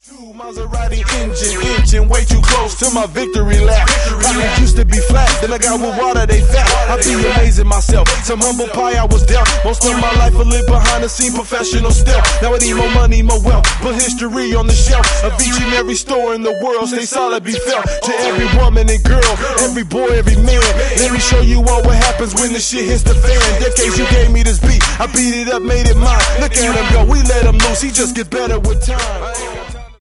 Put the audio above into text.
Maserati engine way too close to my victory lap. Pockets used to be flat, then I got with water, they fat. I be amazing myself, some humble pie I was dealt. Most of my life I lived behind the scene, professional still. Now I need more money, more wealth, put history on the shelf. Of each and every store in the world, stay solid, be felt. To every woman and girl, every boy, every man. Let me show you all what happens when the shit hits the fan. Decades you gave me this beat, I beat it up, made it mine. Look at him go, we let him loose, he just get better with time.